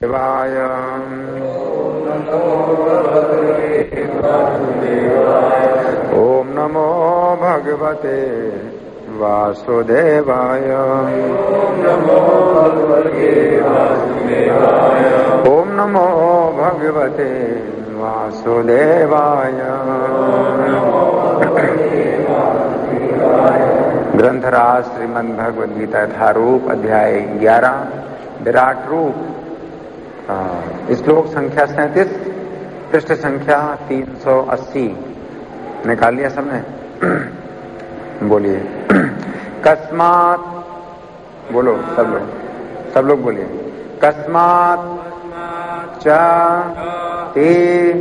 देवाय ओम नमो भगवते वासुदेवाय ओम नमो भगवते वासुदेवाय। ग्रंथराज श्रीमद् भगवद गीता यथारूप अध्याय 11 विराट रूप। श्लोक संख्या 37, पृष्ठ संख्या 380। निकाल लिया सबने? बोलिए। कस्मात, बोलो सब लोग बोलिए। कस्मात च ते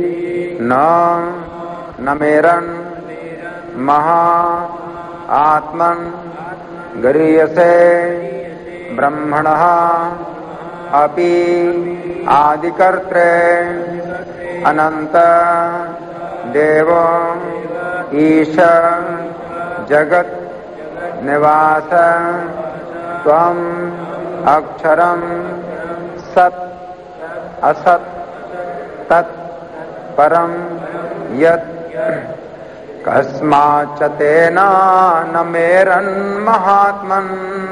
न मेरन महा आत्मन गरीयसे ब्रह्मणः अपि आदिकर्त्रे अनंत देव ईश जगत निवास त्वं अक्षरम सत असत तत् परम यत् कस्माच्च तेन न मेरन् महात्मन्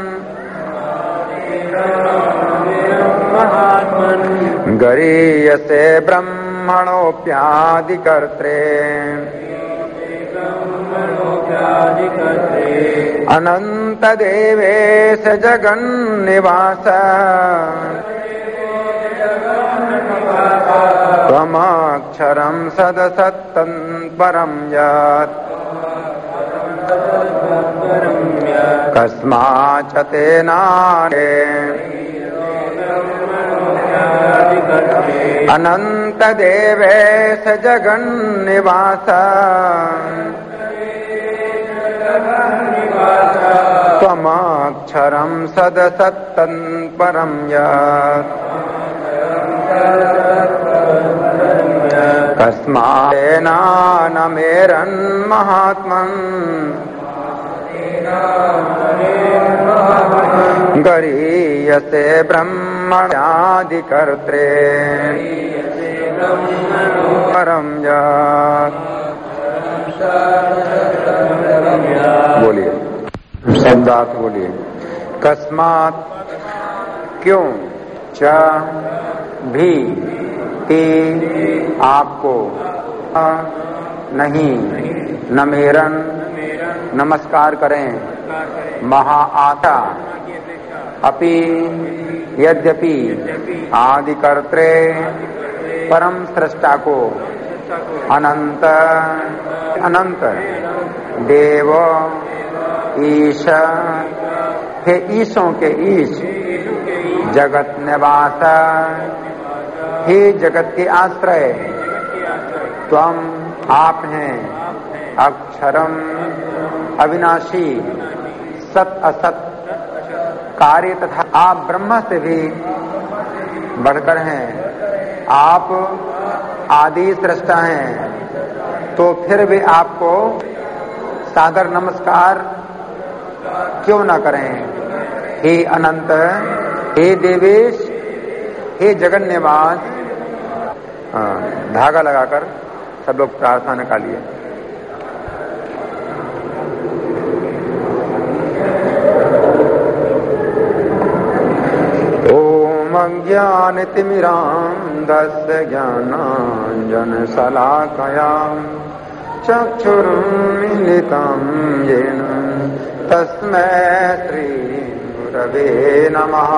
गरीयसे ब्रह्मणोऽप्यादिकर्त्रे अनन्तदेवेश जगन्निवास त्वमक्षरं सदसत्तत्परं यत् कस्माच्च तेन अनन्तदेवेश जगन्निवास त्वमक्षरं सदसत्तत्परं यत् कस्मात् न मेरन् महात्मन् गरीयसे ब्रह्मण्यादिकर्त्रे परं यत्। बोलिए, शब्दार्थ बोलिए। कस्मात क्यों, च भी, ते आपको, नहीं, न मेरन नमस्कार करें, महा आता अपि यद्यपि आदिकर्त्रे परम सृष्टा को अनंत अनंत देव ईश हे ईशों के ईश जगत निवास हे जगत के आश्रय त्वम आप हैं अक्षरम अविनाशी सत असत कार्य तथा आप ब्रह्मा से भी बढ़कर हैं। आप आदि सृष्टा हैं तो फिर भी आपको सादर नमस्कार क्यों ना करें। हे अनंत, हे देवेश, हे जगन निवास। धागा लगाकर सब लोग प्रार्थना निकालिए। ओम अज्ञानतिमिरान्धस्य ज्ञानाञ्जनशलाकया चक्षुरुन्मीलितं येन तस्मै श्रीगुरवे नमः।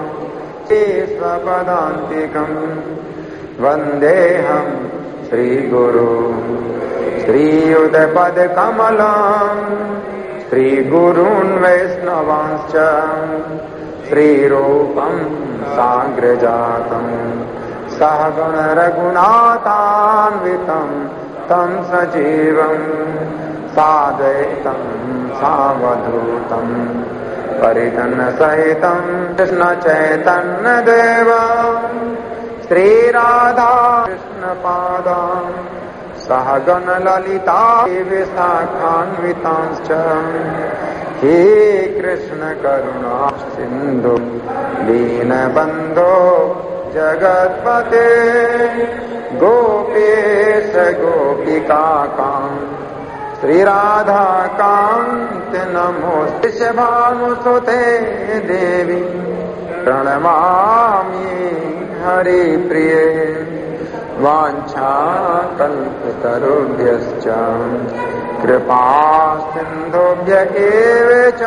स्वपदान्तिकम् वन्देऽहं श्रीगुरु श्रीयुतपदकमलम् श्रीगुरून् वैष्णवांश्च श्रीरूपं साग्रजातं सहगण रघुनाथान्वितं तं सजीवं साद्वैतं सावधूतं परिजनसहितं कृष्ण चैतन्य देवं श्रीराधा कृष्ण पादां सहगण ललिता विशाखान्वितांश्च हे कृष्ण करुणा सिन्धु दीनबन्धो जगत्पते गोपेश गोपिकान्त श्री राधा कांत नमोस्तुते भानुसुते देवी प्रणमामि हरि प्रिये वाञ्छाकल्पतरुभ्यश्च कृपा सिन्धुभ्य एव च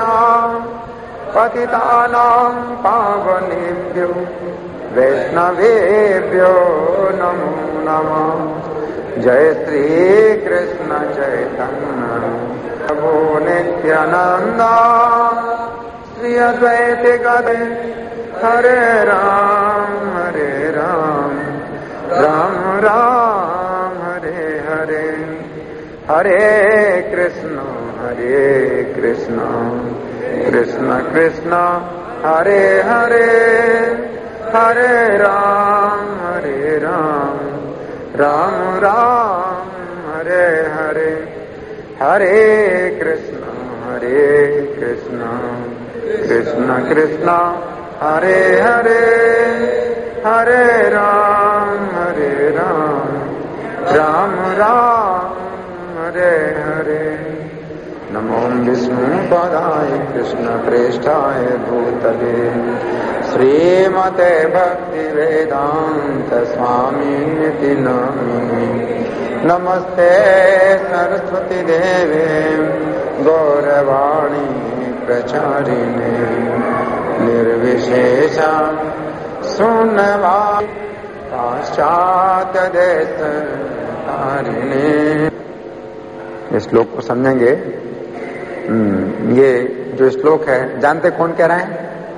पतितानां पावनेभ्यो वैष्णवेभ्यो नमो नमः। जय श्री कृष्ण चैतन्य प्रभु नित्यानंद श्री अद्वैत गदाधर हरे राम राम राम हरे हरे हरे कृष्ण कृष्ण कृष्ण हरे हरे हरे राम राम राम हरे हरे हरे कृष्ण कृष्ण कृष्ण हरे हरे हरे राम राम राम हरे हरे। नमो विष्णुपदाय कृष्ण प्रेष्ठाय भूतले श्रीमते भक्ति वेदांत स्वामिनिति नामिने। नमस्ते सरस्वती देवे गौरवाणी प्रचारिणे निर्विशेष शून्यवादी पाश्चात्य देश तारिणे। इस श्लोक को समझेंगे। ये जो श्लोक है जानते कौन कह रहा है?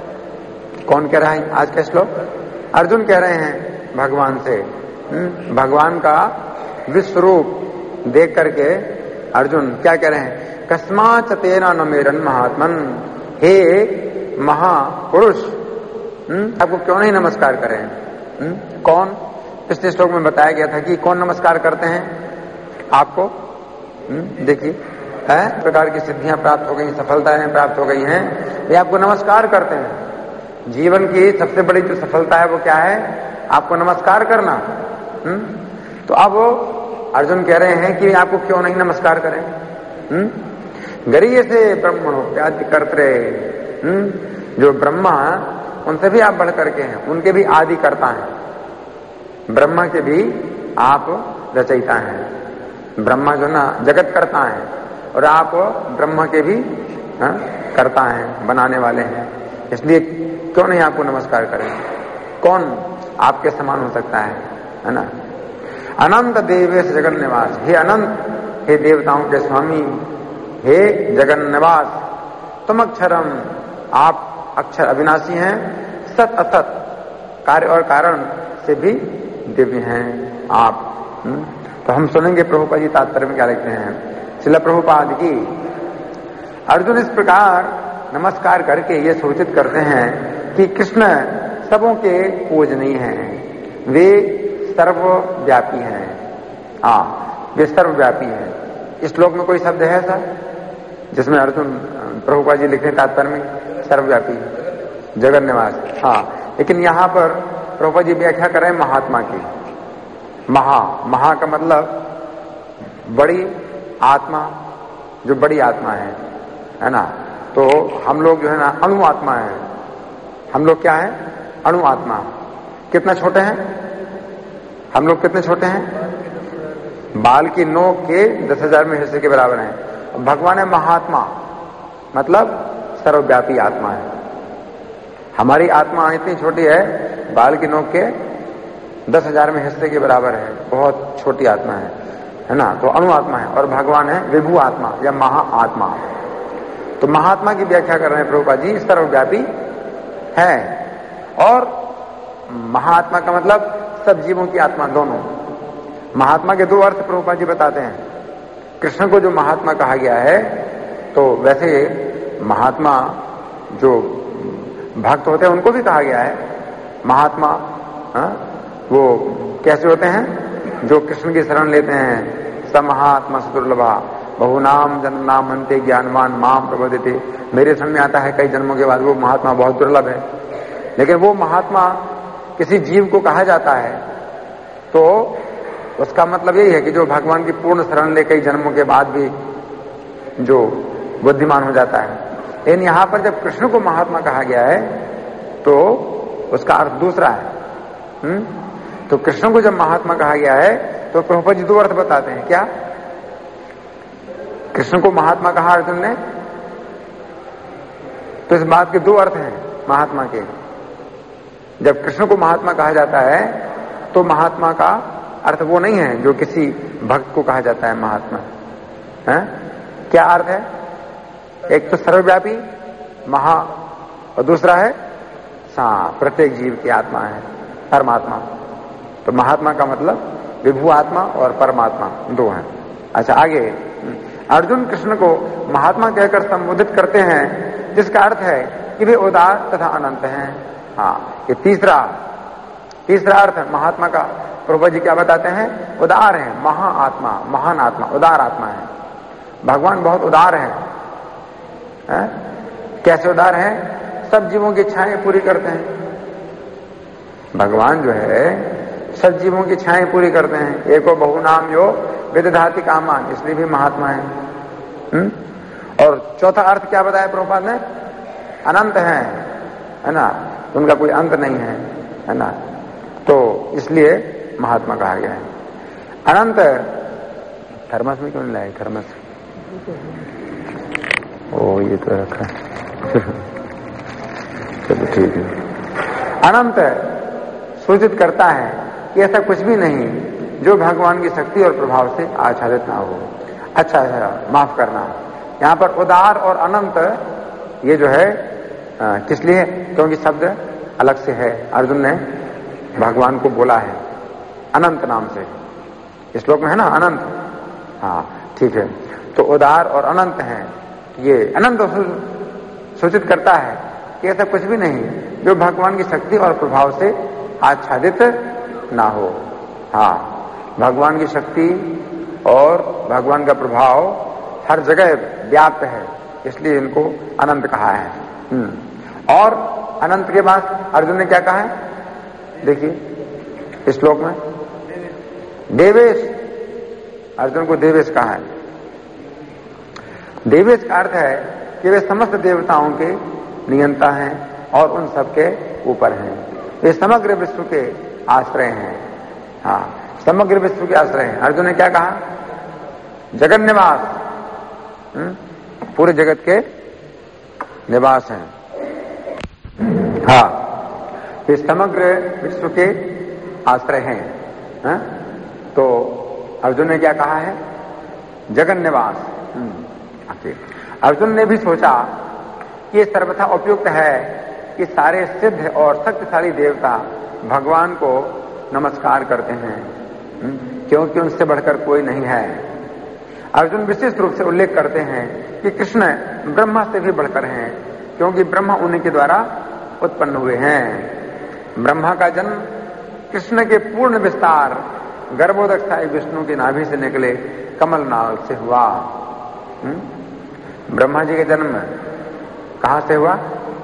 कौन कह रहा है आज का श्लोक? अर्जुन कह रहे हैं भगवान से। भगवान का विश्व रूप देख करके अर्जुन क्या कह रहे हैं? कस्माच तेना न मेरन महात्मन, हे महापुरुष आपको क्यों नहीं नमस्कार करें? कौन? पिछले श्लोक में बताया गया था कि कौन नमस्कार करते हैं आपको। देखिए है प्रकार की सिद्धियां प्राप्त हो गई, सफलताएं प्राप्त हो गई हैं, ये आपको नमस्कार करते हैं। जीवन की सबसे बड़ी जो सफलता है वो क्या है? आपको नमस्कार करना। तो अब अर्जुन कह रहे हैं कि आपको क्यों नहीं नमस्कार करें? गरीय से ब्रह्मणो प्यादि कर्त्रे, जो ब्रह्मा उनसे भी आप बढ़ करके हैं, उनके भी आदि करता है। ब्रह्मा के भी आप रचयिता हैं। ब्रह्मा जो ना जगत करता है और आप ब्रह्मा के भी करता है, बनाने वाले हैं। इसलिए क्यों नहीं आपको नमस्कार करें? कौन आपके समान हो सकता है ना? अनंत देवेश जगन निवास, हे अनंत, हे देवताओं के स्वामी, हे जगन निवास, तुम अक्षरम, आप अक्षर अविनाशी हैं, सत असत कार्य और कारण से भी दिव्य हैं आप। तो हम सुनेंगे प्रभुपाद जी तात्पर्य में क्या लिखते हैं। श्रील प्रभुपाद की अर्जुन इस प्रकार नमस्कार करके ये सूचित करते हैं कि कृष्ण सबों के पूजनीय हैं, वे सर्वव्यापी हैं। वे सर्वव्यापी हैं। इस श्लोक में कोई शब्द है ऐसा जिसमें अर्जुन प्रभुपाद जी लिखते तात्पर्य में सर्वव्यापी जगन निवास। लेकिन यहां पर प्रभुपाद जी व्याख्या कर रहे हैं महात्मा की। महा का मतलब बड़ी आत्मा, जो बड़ी आत्मा है ना। तो हम लोग जो है ना अणु आत्मा है। हम लोग क्या है? अणु आत्मा। कितना छोटे हैं हम लोग? कितने छोटे हैं? बाल की नोक के 10,000 में हिस्से के बराबर हैं। भगवान है महात्मा, मतलब सर्वव्यापी आत्मा है। हमारी आत्मा इतनी छोटी है, बाल की नोक के 10,000 में हिस्से के बराबर है, बहुत छोटी आत्मा है ना। तो अणु आत्मा है। और भगवान है विभु आत्मा या महाआत्मा। तो महात्मा की व्याख्या कर रहे हैं प्रभुपाद जी, सर्वव्यापी है। और महात्मा का मतलब सब जीवों की आत्मा, दोनों। महात्मा के दो अर्थ प्रभुपाद जी बताते हैं। कृष्ण को जो महात्मा कहा गया है, तो वैसे महात्मा जो भक्त होते हैं उनको भी कहा गया है महात्मा। वो कैसे होते हैं? जो कृष्ण की शरण लेते हैं। समहात्मा सुदुर्लभा बहुनाम जन्म नाम अंते ज्ञानवान माम प्रबोधिते। मेरे शरण में आता है कई जन्मों के बाद, वो महात्मा बहुत दुर्लभ है। लेकिन वो महात्मा किसी जीव को कहा जाता है तो उसका मतलब यही है कि जो भगवान की पूर्ण शरण ले कई जन्मों के बाद भी जो बुद्धिमान हो जाता है। लेकिन यहां पर जब कृष्ण को महात्मा कहा गया है तो उसका अर्थ दूसरा है। तो कृष्ण को जब महात्मा कहा गया है तो प्रभुपाद जी 2 अर्थ बताते हैं। क्या? कृष्ण को महात्मा कहा अर्जुन ने, तो इस बात के 2 अर्थ हैं महात्मा के। जब कृष्ण को महात्मा कहा जाता है तो महात्मा का अर्थ वो नहीं है जो किसी भक्त को कहा जाता है महात्मा है। क्या अर्थ है? एक तो सर्वव्यापी महा और दूसरा है प्रत्येक जीव की आत्मा है परमात्मा। तो महात्मा का मतलब विभु आत्मा और परमात्मा 2 हैं। अच्छा आगे अर्जुन कृष्ण को महात्मा कहकर संबोधित करते हैं जिसका अर्थ है कि वे उदार तथा अनंत हैं। हाँ, ये तीसरा अर्थ है महात्मा का। प्रभुपाद जी क्या बताते हैं? उदार है, महाआत्मा, महान आत्मा, उदार आत्मा है। भगवान बहुत उदार है। कैसे उदार है? सब जीवों की इच्छाएं पूरी करते हैं। भगवान जो है सब जीवों की इच्छाएं पूरी करते हैं। एको बहुनाम यो विदधाति कामान, इसलिए भी महात्मा है। और चौथा अर्थ क्या बताया प्रभुपाद ने? अनंत है ना, उनका कोई अंत नहीं है ना, तो इसलिए महात्मा कहा गया है। अनंत थर्मस में क्यों नहीं लाए? थर्मस ओ ये तो रखा चलो ठीक है। अनंत सूचित करता है कि ऐसा कुछ भी नहीं जो भगवान की शक्ति और प्रभाव से आच्छादित ना हो। अच्छा माफ करना, यहां पर उदार और अनंत ये जो है किस लिए? क्योंकि शब्द अलग से है। अर्जुन ने भगवान को बोला है अनंत नाम से, इस श्लोक में है ना अनंत। हाँ ठीक है, तो उदार और अनंत हैं। ये अनंत सूचित करता है कि ऐसा कुछ भी नहीं जो भगवान की शक्ति और प्रभाव से आच्छादित ना हो। हाँ, भगवान की शक्ति और भगवान का प्रभाव हर जगह व्याप्त है, इसलिए इनको अनंत कहा है। और अनंत के बाद अर्जुन ने क्या कहा है? देखिए इस श्लोक में देवेश, अर्जुन को देवेश कहा है। देवेश का अर्थ है कि वे समस्त देवताओं के नियंता हैं और उन सबके ऊपर हैं। वे समग्र विश्व के आश्रय हैं। हाँ, समग्र विश्व के आश्रय हैं। अर्जुन ने क्या कहा? जगन निवास, पूरे जगत के निवास हैं। हाँ, वे समग्र विश्व के आश्रय हैं। तो अर्जुन ने क्या कहा है? जगन निवास। अर्जुन ने भी सोचा कि ये सर्वथा उपयुक्त है कि सारे सिद्ध और शक्तिशाली देवता भगवान को नमस्कार करते हैं, क्योंकि उनसे बढ़कर कोई नहीं है। अर्जुन विशेष रूप से उल्लेख करते हैं कि कृष्ण ब्रह्मा से भी बढ़कर हैं, क्योंकि ब्रह्मा उन्हीं के द्वारा उत्पन्न हुए हैं। ब्रह्मा का जन्म कृष्ण के पूर्ण विस्तार गर्भोदकशाही विष्णु की नाभि से निकले कमल नाल से हुआ। ब्रह्मा जी का जन्म कहां से हुआ?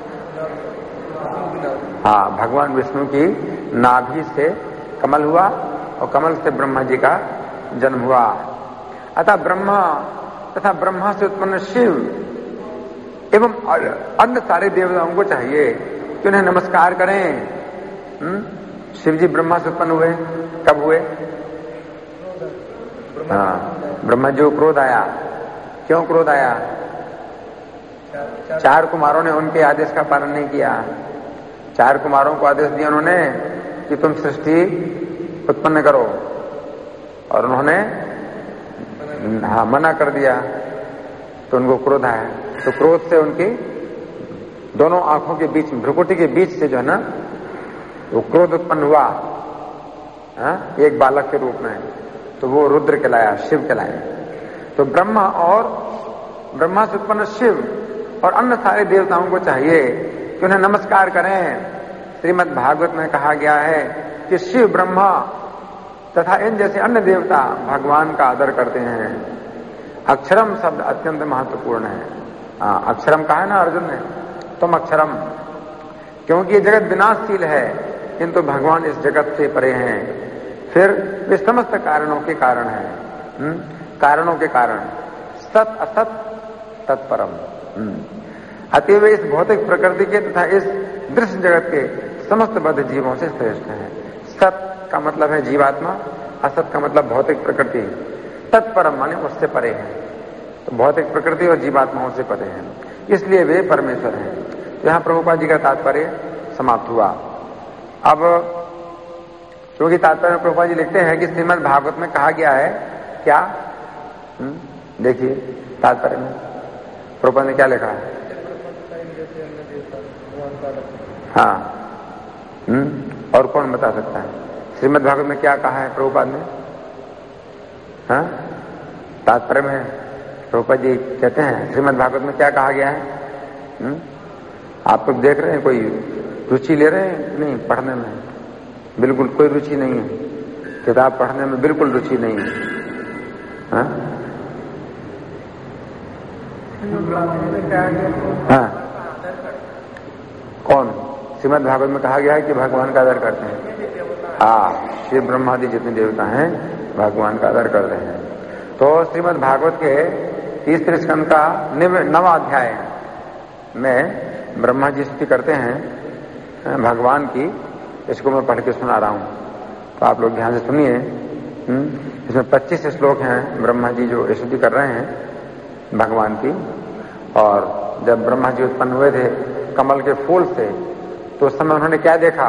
हाँ, भगवान विष्णु की नाभि से कमल हुआ और कमल से ब्रह्मा जी का जन्म हुआ। अतः ब्रह्मा तथा ब्रह्मा से उत्पन्न शिव एवं अन्य सारे देवताओं को चाहिए कि उन्हें नमस्कार करें। शिव जी ब्रह्मा से उत्पन्न हुए, कब हुए? हाँ, ब्रह्मा जी को क्रोध आया। क्यों क्रोध आया? 4 कुमारों ने उनके आदेश का पालन नहीं किया। 4 कुमारों को आदेश दिया उन्होंने कि तुम सृष्टि उत्पन्न करो, और उन्होंने हाँ मना कर दिया, तो उनको क्रोध आया। तो क्रोध से उनकी दोनों आंखों के बीच, भ्रुकुटी के बीच से जो है ना, वो क्रोध उत्पन्न हुआ एक बालक के रूप में, तो वो रुद्र कहलाया, शिव कहलाया। तो ब्रह्मा से उत्पन्न शिव और अन्य सारे देवताओं को चाहिए कि उन्हें नमस्कार करें। श्रीमद् भागवत में कहा गया है कि शिव, ब्रह्मा तथा इन जैसे अन्य देवता भगवान का आदर करते हैं। अक्षरम शब्द अत्यंत महत्वपूर्ण है। अक्षरम कहा है ना अर्जुन ने, तुम अक्षरम, क्योंकि ये जगत विनाशशील है, किंतु भगवान इस जगत से परे हैं। फिर वे समस्त कारणों के कारण हैं, कारणों के कारण, सत असत तत्परम। अतएव इस भौतिक प्रकृति के तथा इस दृश्य जगत के समस्त बद्ध जीवों से श्रेष्ठ हैं। सत का मतलब है जीवात्मा, असत का मतलब भौतिक प्रकृति, तत्परम माने उससे परे है। तो भौतिक प्रकृति और जीवात्माओं से परे हैं, इसलिए वे परमेश्वर हैं। तो यहां प्रभुपाद जी का तात्पर्य समाप्त हुआ। अब क्योंकि तात्पर्य में प्रभुपाद जी लिखते हैं कि श्रीमद् भागवत में कहा गया है क्या, देखिए तात्पर्य में प्रभुपाद ने क्या लिखा है। हाँ, और कौन बता सकता है श्रीमद् भागवत में क्या कहा है प्रभुपाद ने। हाँ, तात्पर्य में प्रभुपाद जी कहते हैं श्रीमद् भागवत में क्या कहा गया है। आप लोग देख रहे हैं, कोई रुचि ले रहे हैं नहीं पढ़ने में? बिल्कुल कोई रुचि नहीं है, किताब पढ़ने में बिल्कुल रुचि नहीं है। हाँ? हाँ, कौन श्रीमद् भागवत में कहा गया है कि भगवान का आदर करते हैं। हाँ, श्री ब्रह्मादि जितने देवता हैं भगवान का आदर करते हैं। तो श्रीमद् भागवत के 30 स्कंद का 9वां अध्याय में ब्रह्मा जी स्तुति करते हैं भगवान की। इसको मैं पढ़ के सुना रहा हूं, तो आप लोग ध्यान से सुनिए। इसमें 25 श्लोक हैं ब्रह्मा जी जो स्तुति कर रहे हैं भगवान की। और जब ब्रह्मा जी उत्पन्न हुए थे कमल के फूल से, तो उस समय उन्होंने क्या देखा।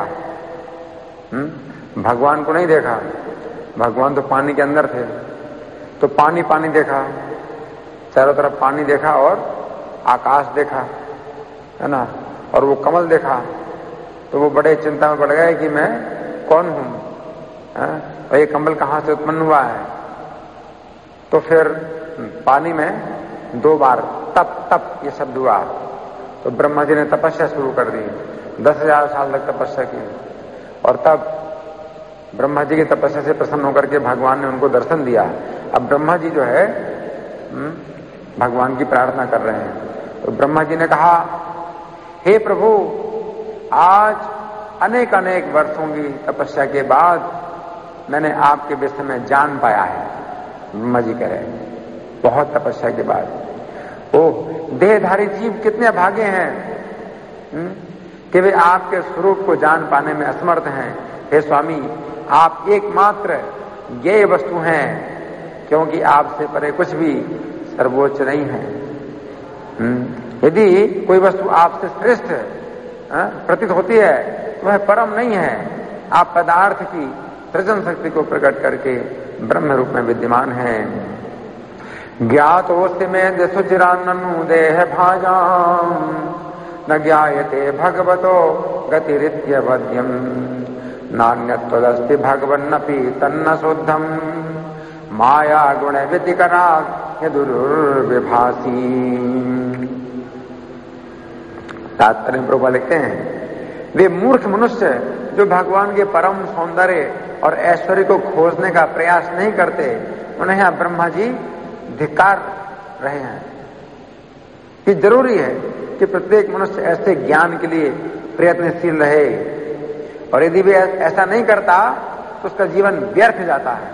भगवान को नहीं देखा, भगवान तो पानी के अंदर थे, तो पानी पानी देखा, चारों तरफ पानी देखा और आकाश देखा, है ना, और वो कमल देखा। तो वो बड़े चिंता में पड़ गए कि मैं कौन हूं, और ये कमल कहां से उत्पन्न हुआ है। तो फिर पानी में 2 बार तप तप ये शब्द हुआ। तो ब्रह्मा जी ने तपस्या शुरू कर दी, 10,000 साल तक तपस्या की। और तब ब्रह्मा जी की तपस्या से प्रसन्न होकर के भगवान ने उनको दर्शन दिया। अब ब्रह्मा जी जो है भगवान की प्रार्थना कर रहे हैं। तो ब्रह्मा जी ने कहा, हे प्रभु, आज अनेक अनेक वर्षों की तपस्या के बाद मैंने आपके विषय में जान पाया है। ब्रह्मा जी कह रहे हैं बहुत तपस्या के बाद। ओह, देहधारी जीव कितने भागे हैं कि वे आपके स्वरूप को जान पाने में असमर्थ हैं। हे स्वामी, आप एकमात्र ज्ञेय वस्तु हैं, क्योंकि आपसे परे कुछ भी सर्वोच्च नहीं है। यदि कोई वस्तु आपसे श्रेष्ठ प्रतीत होती है तो वह परम नहीं है। आप पदार्थ की सृजन शक्ति को प्रकट करके ब्रह्म रूप में विद्यमान हैं। ज्ञातोऽस्ति मे सुचिरान्ननु देह भाजाम न ज्ञायते भगवतो गतिरित्यवद्यम नान्यत्वदस्ति भगवन्नपि तन्न शुद्धम माया गुण व्यतिकरात् यदुर्विभासी। तात्पर्य में प्रभुपाद लिखते हैं, वे मूर्ख मनुष्य जो भगवान के परम सौंदर्य और ऐश्वर्य को खोजने का प्रयास नहीं करते, उन्हें यहां ब्रह्मा जी धिक्कार रहे हैं कि जरूरी है कि प्रत्येक मनुष्य ऐसे ज्ञान के लिए प्रयत्नशील रहे, और यदि वे ऐसा नहीं करता तो उसका जीवन व्यर्थ जाता है।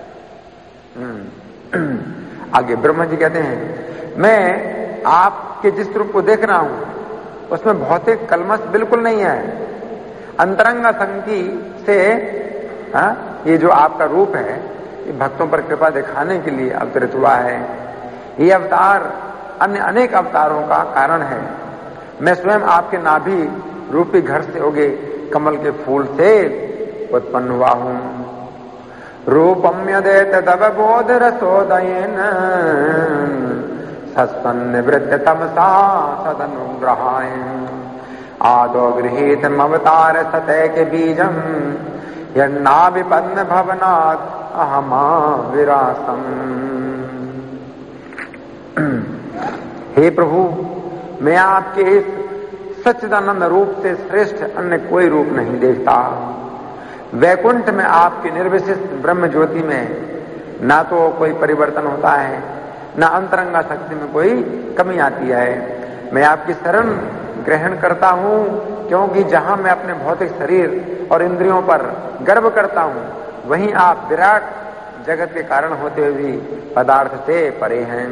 आगे ब्रह्मा जी कहते हैं, मैं आपके जिस रूप को देख रहा हूं उसमें भौतिक कलमश बिल्कुल नहीं है। अंतरंग संगी से ये जो आपका रूप है ये भक्तों पर कृपा दिखाने के लिए अवतरित हुआ है। ये अवतार अन्य अनेक अवतारों का कारण है। मैं स्वयं आपके नाभि रूपी घर से उगे कमल के फूल से उत्पन्न हुआ हूं। रूपम यदेत तव बोध रसोदयेन सत्सन्निवृत्त तमसा सदनुग्रहायन् आदो गृहीत अवतार सतय के बीजम यन्ना विपन्न भवनात् अहमा विरासम। हे प्रभु, मैं आपके इस सच्चिदानंद रूप से श्रेष्ठ अन्य कोई रूप नहीं देखता। वैकुंठ में आपके निर्विशिष्ट ब्रह्म ज्योति में ना तो कोई परिवर्तन होता है, ना अंतरंगा शक्ति में कोई कमी आती है। मैं आपकी शरण ग्रहण करता हूं, क्योंकि जहां मैं अपने भौतिक शरीर और इंद्रियों पर गर्व करता हूं, वहीं आप विराट जगत के कारण होते हुए भी पदार्थ से परे हैं।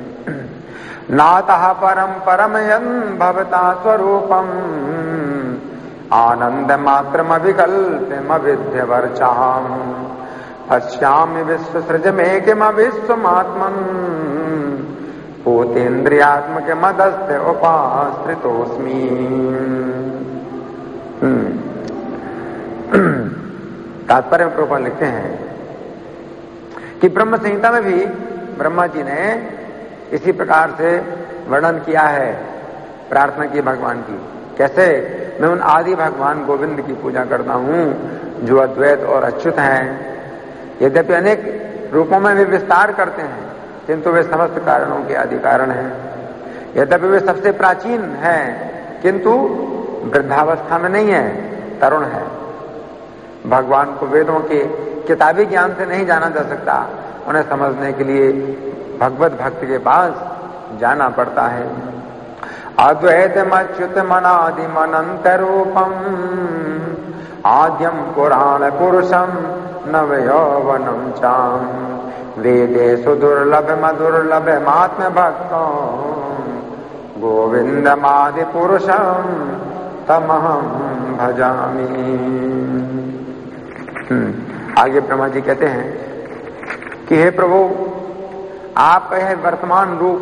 नातः परम परमयन् भवता स्वरूपम आनंद मात्रम अविकल्पमविध्यवर्चाम पश्यामि विश्वसृज में किम विश्वमात्मन् भूतेन्द्रियात्मक मदस्य उपाश्रितोऽस्मि। तात्पर्य में प्रभुपाद लिखते हैं कि ब्रह्म संहिता में भी ब्रह्मा जी ने इसी प्रकार से वर्णन किया है, प्रार्थना की भगवान की। कैसे? मैं उन आदि भगवान गोविंद की पूजा करता हूं जो अद्वैत और अच्युत हैं। यद्यपि अनेक रूपों में वे विस्तार करते हैं, किंतु वे समस्त कारणों के आदि कारण हैं। यद्यपि वे सबसे प्राचीन हैं, किंतु वृद्धावस्था में नहीं है, तरुण है। भगवान को वेदों के किताबी ज्ञान से नहीं जाना जा सकता, उन्हें समझने के लिए भगवत भक्ति के पास जाना पड़ता है। अद्वैतमच्युत मनादिमनंत रूपम आद्यम पुराण पुरुषम नवयौवनम चाम वेदेषु दुर्लभ मधुर्लभ मात्म भक्तों गोविंदमादि पुरुषम तमहम भजामि। आगे ब्रह्मा जी कहते हैं कि हे प्रभु, आप है वर्तमान रूप,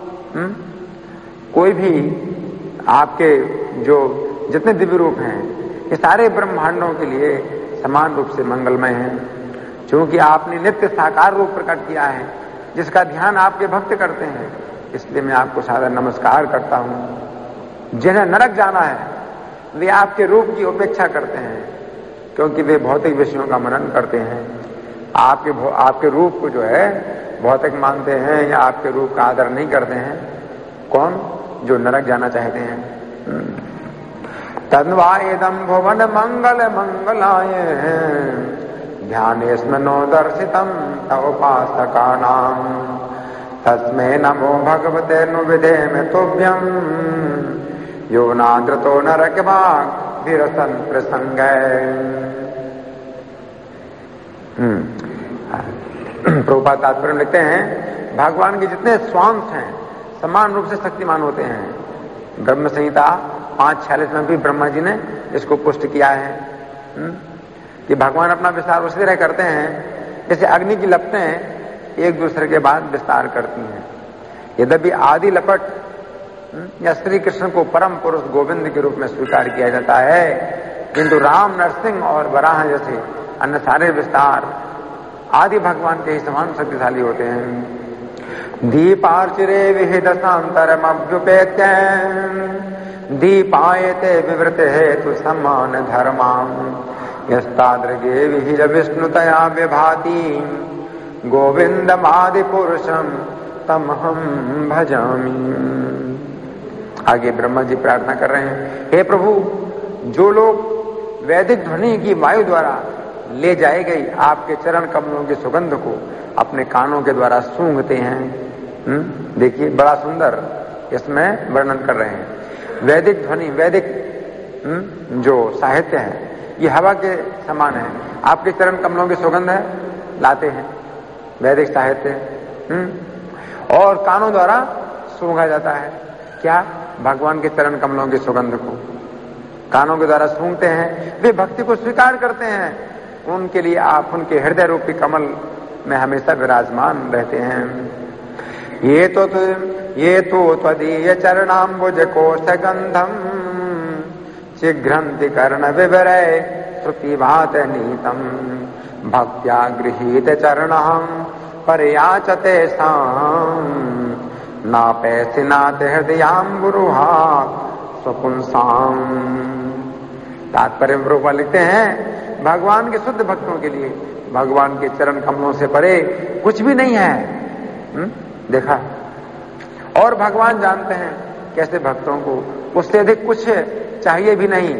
कोई भी आपके जो जितने दिव्य रूप हैं ये सारे ब्रह्मांडों के लिए समान रूप से मंगलमय हैं। क्योंकि आपने नित्य साकार रूप प्रकट किया है जिसका ध्यान आपके भक्त करते हैं, इसलिए मैं आपको सादर नमस्कार करता हूं। जिन्हें नरक जाना है वे आपके रूप की उपेक्षा करते हैं, क्योंकि वे भौतिक विषयों का मनन करते हैं। आपके रूप को जो है भौतिक मानते हैं या आपके रूप का आदर नहीं करते हैं। कौन? जो नरक जाना चाहते हैं। तन्वायदम भुवन मंगल मंगलाय ध्यानेस्मनो दर्शितम तवोपासकानां तस्मै नमो भगवते नुविधे में तुभ्यम यो नाद्रतो नरकभाग विरसन प्रसंग। प्रभुपाद तात्पर्य लिखते हैं, भगवान के जितने स्वांश हैं समान रूप से शक्तिमान होते हैं। ब्रह्म संहिता 5:46 में भी ब्रह्मा जी ने इसको पुष्ट किया है कि भगवान अपना विस्तार उसी तरह करते हैं जैसे अग्नि की लपटें एक दूसरे के बाद विस्तार करती हैं। यद्यपि आदि लपट या श्री कृष्ण को परम पुरुष गोविंद के रूप में स्वीकार किया जाता है, किंतु राम, नरसिंह और वराह जैसे अन्य सारे विस्तार आदि भगवान के ही समान शक्तिशाली होते हैं। दीपार्चिरे विहिदशांतरमभ्युपेत्य दीपायते विवृते हेतु समान धर्माम यस्तादृगे विहिद विष्णुतया विभाति गोविंदमादि पुरुषम तमहम भजामि। आगे ब्रह्मा जी प्रार्थना कर रहे हैं, हे प्रभु, जो लोग वैदिक ध्वनि की वायु द्वारा ले जाई गई आपके चरण कमलों की सुगंध को अपने कानों के द्वारा सूंघते हैं। देखिए बड़ा सुंदर इसमें वर्णन कर रहे हैं। वैदिक ध्वनि, वैदिक जो साहित्य है ये हवा के समान है। आपके चरण कमलों की सुगंध है, लाते हैं वैदिक साहित्य, और कानों द्वारा सूंघा जाता है। क्या? भगवान के चरण कमलों की सुगंध को कानों के द्वारा सूंघते हैं। वे भक्ति को स्वीकार करते हैं, उनके लिए आप उनके हृदय रूपी कमल में हमेशा विराजमान रहते हैं। ये तो त्वदीय चरणाम्बुज कोश गंधम शीघ्रंति कर्ण विवरय श्रुति भात नीतम भक्त्या गृहीत चरणहं पर्याचते साम नापैसिनाथ हृदयाम्बुरुहा स्वपुंसाम। तात्पर्य में प्रभुपाद लिखते हैं, भगवान के शुद्ध भक्तों के लिए भगवान के चरण कमलों से परे कुछ भी नहीं है। देखा? और भगवान जानते हैं कैसे भक्तों को उससे अधिक कुछ चाहिए भी नहीं।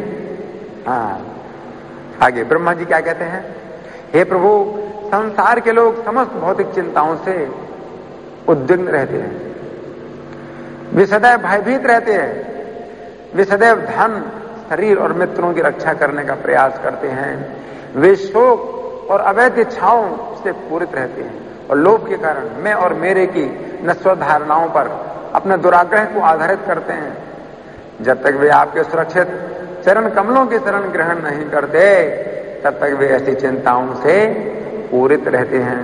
आगे ब्रह्मा जी क्या कहते हैं, हे प्रभु, संसार के लोग समस्त भौतिक चिंताओं से उद्विग्न रहते हैं, वे सदैव भयभीत रहते हैं। वे सदैव धन, शरीर और मित्रों की रक्षा करने का प्रयास करते हैं। वे शोक और अवैध इच्छाओं से पूरित रहते हैं और लोभ के कारण मैं और मेरे की नश्वर धारणाओं पर अपने दुराग्रह को आधारित करते हैं। जब तक वे आपके सुरक्षित चरण कमलों की शरण ग्रहण नहीं करते, तब तक वे ऐसी चिंताओं से पूरित रहते हैं।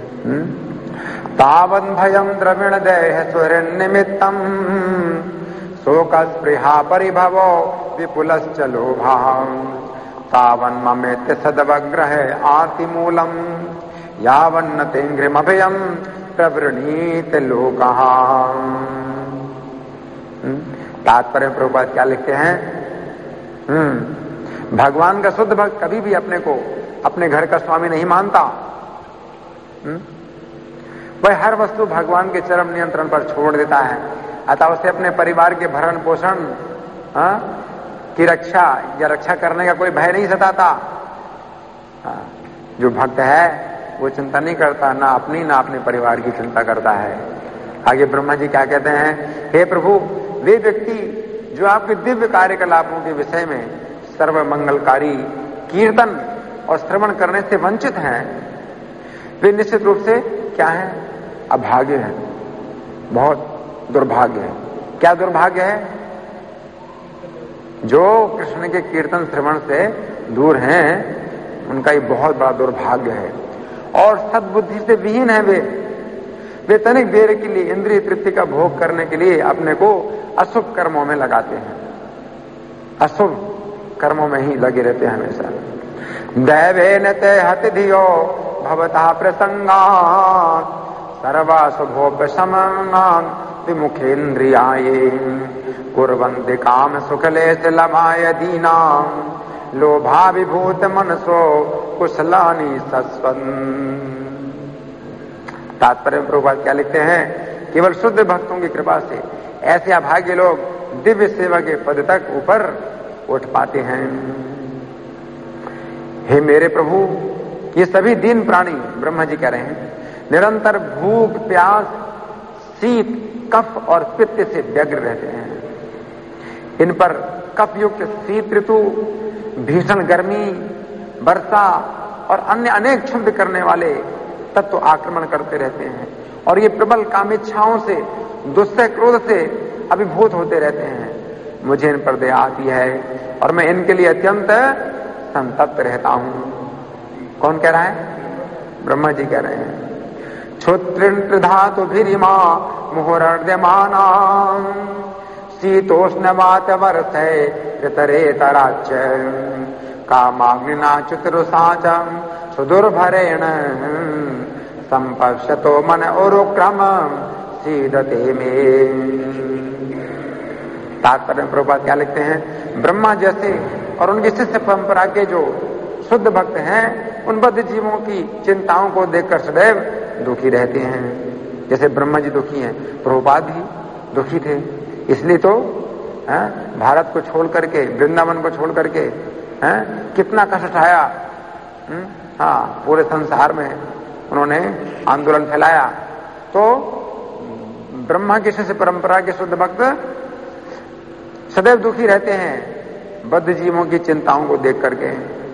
तावन् भयं द्रविण देह सुहृन्निमित्तम् शोक स्पृहा परिभवो विपुलश्च लोभः तावन् ममेत्य सदवग्रह आतिमूलम् यावन्न तेङ्घ्रिमभयं प्रवृणीत लोकः। तात्पर्य प्रभुपाद क्या लिखते हैं? भगवान का शुद्ध भक्त कभी भी अपने को अपने घर का स्वामी नहीं मानता। वह हर वस्तु भगवान के चरम नियंत्रण पर छोड़ देता है। अतः उसे अपने परिवार के भरण पोषण की रक्षा या रक्षा करने का कोई भय नहीं सताता। जो भक्त है वो चिंता नहीं करता, ना अपनी ना अपने परिवार की चिंता करता है। आगे ब्रह्मा जी क्या कहते हैं? हे प्रभु, वे व्यक्ति जो आपके दिव्य कार्यकलापों के विषय में सर्व मंगलकारी कीर्तन और श्रवण करने से वंचित हैं, वे निश्चित रूप से क्या है? अभागे हैं, बहुत दुर्भाग्य है। क्या दुर्भाग्य है? जो कृष्ण के कीर्तन श्रवण से दूर हैं, उनका ये बहुत बड़ा दुर्भाग्य है। और सद्बुद्धि से विहीन है वे तनिक देर के लिए इंद्रिय तृप्ति का भोग करने के लिए अपने को अशुभ कर्मों में लगाते हैं, अशुभ कर्मों में ही लगे रहते हैं हमेशा। दैवेन ते हति धियो भवतः प्रसंगात् सर्वाशुभोपशमनान् विमुखेन्द्रियाये कुर्वन्ति काम सुखलेश लमाय दीनाम् लोभाभिभूत मनसो कुशलानि सस्वन्। तात्पर्य प्रभुपाद क्या लिखते हैं? केवल शुद्ध भक्तों की कृपा से ऐसे अभागे लोग दिव्य सेवा के पद तक ऊपर उठ पाते हैं। हे मेरे प्रभु, ये सभी दीन प्राणी, ब्रह्मा जी कह रहे हैं, निरंतर भूख, प्यास, शीत, कफ और पित्त से व्यग्र रहते हैं। इन पर कफ युक्त शीत ऋतु, भीषण गर्मी, वर्षा और अन्य अनेक क्षुब्ध करने वाले तत्व आक्रमण करते रहते हैं और ये प्रबल कामेच्छाओं से, दुस्सह क्रोध से अभिभूत होते रहते हैं। मुझे इन पर दया आती है और मैं इनके लिए अत्यंत संतप्त रहता हूं। कौन कह रहा है? ब्रह्मा जी कह रहे हैं। क्षुत्रिधातुभिरिमा मुहुर्द्यमाना शीतोष्ण वात वर्षे ऋतरेतराच कामाग्निना चतुरुसाचम सुदुर्भरेण संपश्यतो मन उरुक्रम सीदते में। तात्पर्य प्रभुपाद क्या लिखते हैं? ब्रह्मा जैसे और उनकी शिष्य परंपरा के जो शुद्ध भक्त हैं, उन बद्ध जीवों की चिंताओं को देखकर सदैव दुखी रहते हैं। जैसे ब्रह्मा जी दुखी हैं, प्रभुपाद भी दुखी थे। इसलिए तो भारत को छोड़ करके, वृंदावन को छोड़ करके कितना कष्ट उठाया। पूरे संसार में उन्होंने आंदोलन फैलाया। तो ब्रह्मा की शिष्य परंपरा के शुद्ध भक्त सदैव दुखी रहते हैं बद्ध जीवों की चिंताओं को देख करके।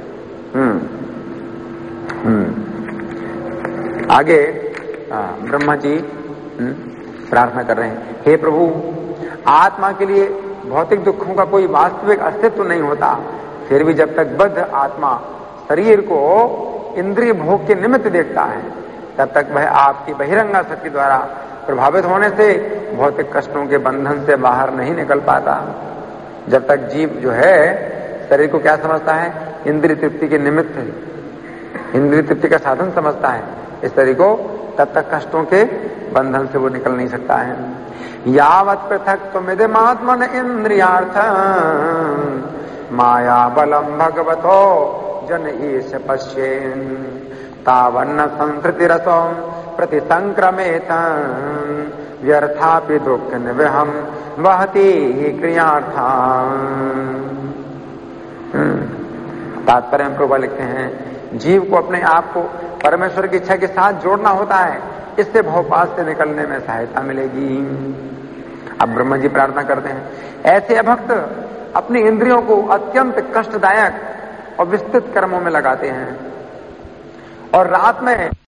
आगे ब्रह्मा जी प्रार्थना कर रहे हैं, हे प्रभु, आत्मा के लिए भौतिक दुखों का कोई वास्तविक अस्तित्व नहीं होता। फिर भी जब तक बद्ध आत्मा शरीर को इंद्रिय भोग के निमित्त देखता है, तब तक वह आपकी बहिरंगा शक्ति द्वारा प्रभावित होने से भौतिक कष्टों के बंधन से बाहर नहीं निकल पाता। जब तक जीव जो है शरीर को क्या समझता है? इंद्रिय तृप्ति के निमित्त, इंद्रिय तृप्ति का साधन समझता है इस शरीर को, तब तक कष्टों के बंधन से वो निकल नहीं सकता है। यावत् पृथक त्वमिदमात्मन इंद्रियार्थ माया बलम भगवतो जन ईश पश्येन् तावन्न संस्कृति रसो प्रति संक्रमेत व्यर्थापि दुख निवहम वहति क्रियार्था। तात्पर्य में प्रभु लिखते हैं, जीव को अपने आप को परमेश्वर की इच्छा के साथ जोड़ना होता है, इससे भवपाश से निकलने में सहायता मिलेगी। अब ब्रह्मा जी प्रार्थना करते हैं। ऐसे अभक्त अपनी इंद्रियों को अत्यंत कष्टदायक और विस्तृत कर्मों में लगाते हैं और रात में